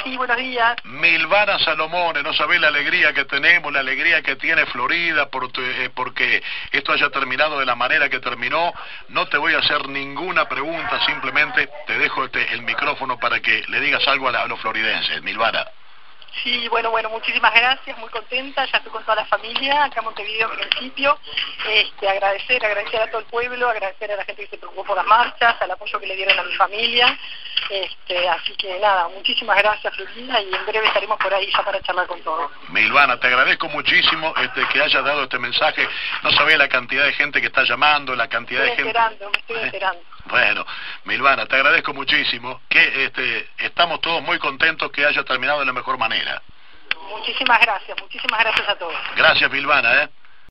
Sí, buenos días. Milvana Salomone, no sabés la alegría que tenemos, la alegría que tiene Florida porque esto haya terminado de la manera que terminó. No te voy a hacer ninguna pregunta, simplemente te dejo el micrófono para que le digas algo a los floridenses, Milvana. Sí, bueno, muchísimas gracias, muy contenta, ya estoy con toda la familia, acá en Montevideo en principio. Agradecer a todo el pueblo, agradecer a la gente que se preocupó por las marchas, al apoyo que le dieron a mi familia. Así que nada, muchísimas gracias, Florida, y en breve estaremos por ahí ya para charlar con todos. Milvana, te agradezco muchísimo que hayas dado este mensaje. No sabés la cantidad de gente que está llamando, la cantidad de gente... Me estoy enterando. Bueno, Milvana, te agradezco muchísimo, que estamos todos muy contentos que haya terminado de la mejor manera. Muchísimas gracias a todos. Gracias, Milvana,